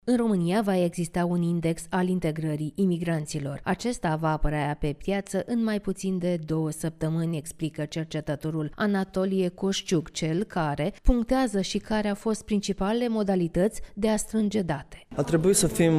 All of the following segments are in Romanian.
În România va exista un index al integrării imigranților. Acesta va apărea pe piață în mai puțin de 2 săptămâni, explică cercetătorul Anatolie Coșciuc, cel care punctează și care a fost principalele modalități de a strânge date. A trebuit să fim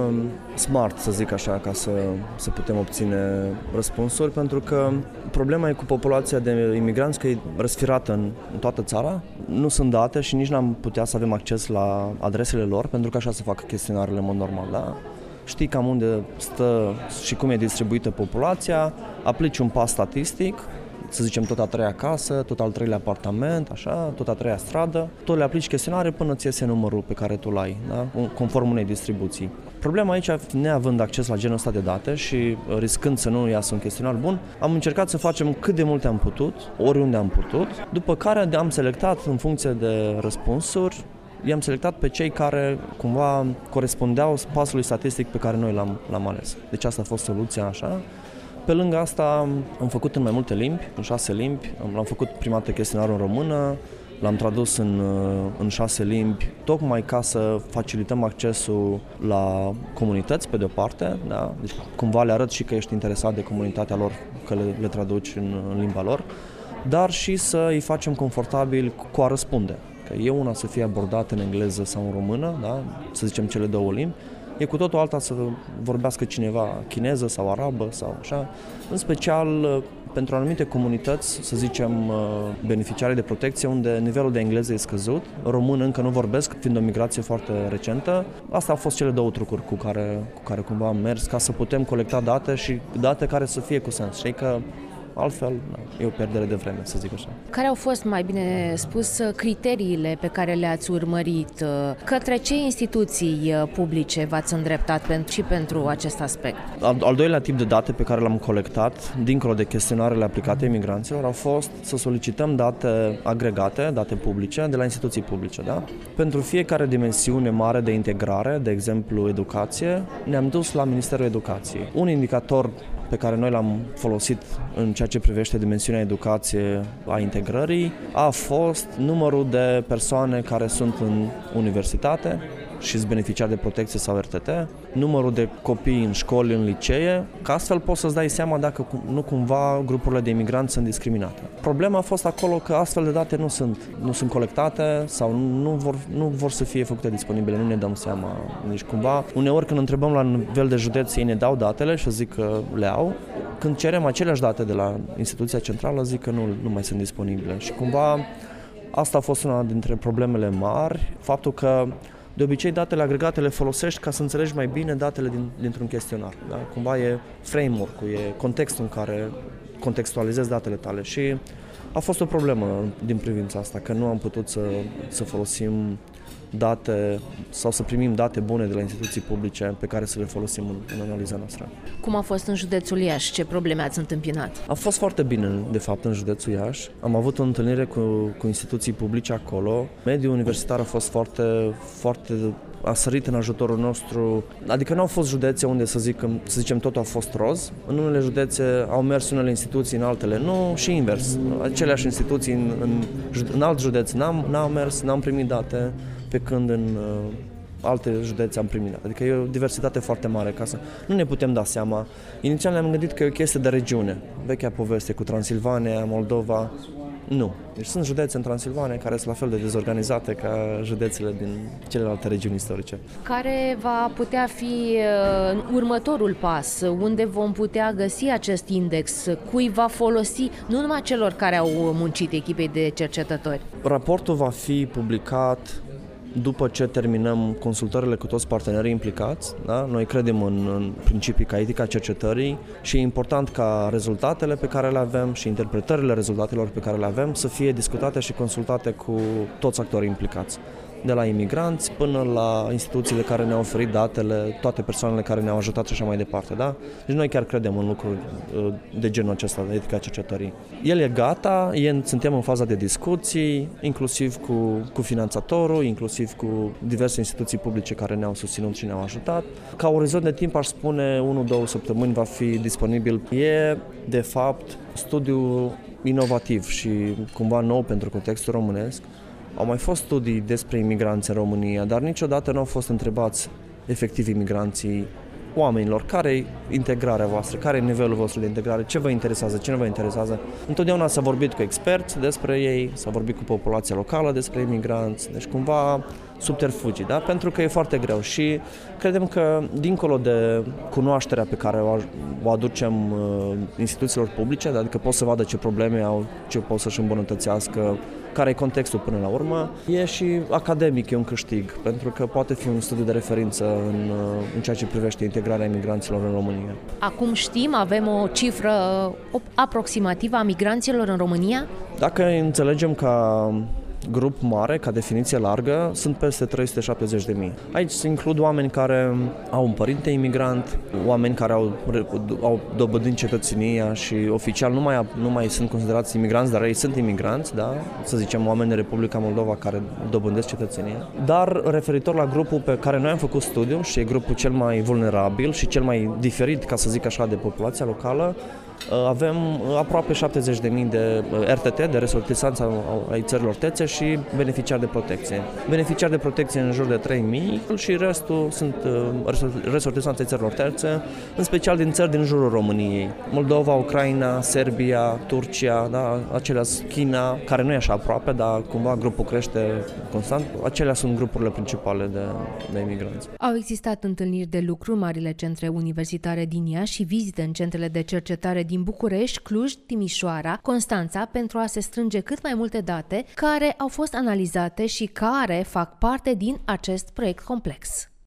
smart, să zic așa, ca să putem obține răspunsuri, pentru că problema e cu populația de imigranți că e răsfirată în toată țara. Nu sunt date și nici n-am putea să avem acces la adresele lor, pentru că așa se fac chestionarele în mod normal, da? Știi cam unde stă și cum e distribuită populația, aplici un pas statistic, să zicem tot a treia casă, tot al treilea apartament, așa, tot a treia stradă, tot le aplici chestionare până ți iese numărul pe care tu l-ai, da? Conform unei distribuții. Problema aici, neavând acces la genul ăsta de date și riscând să nu iasă un chestionar bun, am încercat să facem cât de multe am putut, oriunde am putut, după care am selectat în funcție de răspunsuri, i-am selectat pe cei care cumva corespundeau pasului statistic pe care noi l-am ales. Deci asta a fost soluția așa. Pe lângă asta am făcut în mai multe limbi, în 6 limbi. L-am făcut prima dată chestionarul în română, l-am tradus în 6 limbi, tocmai ca să facilităm accesul la comunități, pe de-o parte, da? Deci cumva le arăt și că ești interesat de comunitatea lor, că le traduci în limba lor, dar și să îi facem confortabil cu a răspunde. Că e una să fie abordată în engleză sau în română, da? Să zicem cele două limbi, e cu totul alta să vorbească cineva chineză sau arabă sau așa, în special pentru anumite comunități, să zicem beneficiare de protecție, unde nivelul de engleză e scăzut, român încă nu vorbesc, fiind o migrație foarte recentă. Astea au fost cele două trucuri cu care cumva am mers ca să putem colecta date și date care să fie cu sens. Știi că altfel, e o pierdere de vreme, să zic așa. Care au fost, mai bine spus, criteriile pe care le-ați urmărit? Către ce instituții publice v-ați îndreptat și pentru acest aspect? Al doilea tip de date pe care l-am colectat, dincolo de chestionarele aplicate imigranților, a fost să solicităm date agregate, date publice, de la instituții publice. Da? Pentru fiecare dimensiune mare de integrare, de exemplu educație, ne-am dus la Ministerul Educației. Un indicator pe care noi l-am folosit în ceea ce privește dimensiunea educație a integrării a fost numărul de persoane care sunt în universitate și sunt beneficiari de protecție sau RTT, numărul de copii în școli, în licee, că astfel poți să-ți dai seama dacă nu cumva grupurile de imigranți sunt discriminate. Problema a fost acolo că astfel de date nu sunt colectate sau nu vor să fie făcute disponibile, nu ne dăm seama. Deci cumva, uneori când întrebăm la nivel de județ, ei ne dau datele și zic că le au. Când cerem aceleași date de la instituția centrală, zic că nu mai sunt disponibile. Și cumva asta a fost una dintre problemele mari, faptul că de obicei, datele agregate le folosești ca să înțelegi mai bine datele dintr-un chestionar. Da? Cumva e framework-ul, e contextul în care contextualizezi datele tale și a fost o problemă din privința asta, că nu am putut să folosim date sau să primim date bune de la instituții publice pe care să le folosim în analiza noastră. Cum a fost în județul Iași? Ce probleme ați întâmpinat? A fost foarte bine, de fapt, în județul Iași. Am avut o întâlnire cu instituții publice acolo. Mediul universitar a fost foarte a sărit în ajutorul nostru. Adică nu au fost județe unde să zicem totul a fost roz. În unele județe au mers unele instituții, în altele nu și invers. Aceleași instituții în alt județ n-au mers, n-am primit date, pe când în alte județe am primit. Adică e o diversitate foarte mare ca să nu ne putem da seama. Inițial ne-am gândit că e o chestie de regiune. Vechea poveste cu Transilvania, Moldova. Nu. Deci sunt județe în Transilvania care sunt la fel de dezorganizate ca județele din celelalte regiuni istorice. Care va putea fi următorul pas? Unde vom putea găsi acest index? Cui va folosi? Nu numai celor care au muncit echipei de cercetători. Raportul va fi publicat după ce terminăm consultările cu toți partenerii implicați. Da? Noi credem în principii ca etica cercetării și e important ca rezultatele pe care le avem și interpretările rezultatelor pe care le avem să fie discutate și consultate cu toți actorii implicați. De la imigranți până la instituțiile care ne-au oferit datele, toate persoanele care ne-au ajutat și așa mai departe. Da? Deci noi chiar credem în lucruri de genul acesta, de etica cercetării. El e gata, suntem în faza de discuții, inclusiv cu finanțatorul, inclusiv cu diverse instituții publice care ne-au susținut și ne-au ajutat. Ca orizont de timp, aș spune 1-2 săptămâni va fi disponibil. E, de fapt, studiu inovativ și cumva nou pentru contextul românesc. Au mai fost studii despre imigranți în România, dar niciodată nu au fost întrebați efectiv imigranții oamenilor, care e integrarea voastră, care e nivelul vostru de integrare, ce vă interesează, ce nu vă interesează. Întotdeauna s-a vorbit cu experți despre ei, s-a vorbit cu populația locală despre imigranți, deci cumva subterfugii, da? Pentru că e foarte greu și credem că dincolo de cunoașterea pe care o aducem instituțiilor publice, adică pot să vadă ce probleme au, ce pot să-și îmbunătățească, care e contextul până la urmă, e și academic, e un câștig, pentru că poate fi un studiu de referință în ceea ce privește integrarea imigranților în România. Acum știm, avem o cifră aproximativă a migranților în România? Dacă înțelegem ca grup mare, ca definiție largă, sunt peste 370.000. Aici se includ oameni care au un părinte imigrant, oameni care au dobândit cetățenia și oficial nu mai sunt considerați imigranți, dar ei sunt imigranți, da? Să zicem oameni din Republica Moldova care dobândesc cetățenia. Dar referitor la grupul pe care noi am făcut studiu și e grupul cel mai vulnerabil și cel mai diferit, ca să zic așa, de populația locală, avem aproape 70.000 de RTT, de resortisanți ai țărilor terțe și beneficiari de protecție. Beneficiari de protecție în jur de 3.000 și restul sunt resortisanți ai țărilor terțe, în special din țări din jurul României. Moldova, Ucraina, Serbia, Turcia, da, acelea China, care nu e așa aproape, dar cumva grupul crește constant. Acelea sunt grupurile principale de imigranți. Au existat întâlniri de lucru în marile centre universitare din Iași și vizite în centrele de cercetare din București, Cluj, Timișoara, Constanța, pentru a se strânge cât mai multe date care au fost analizate și care fac parte din acest proiect complex.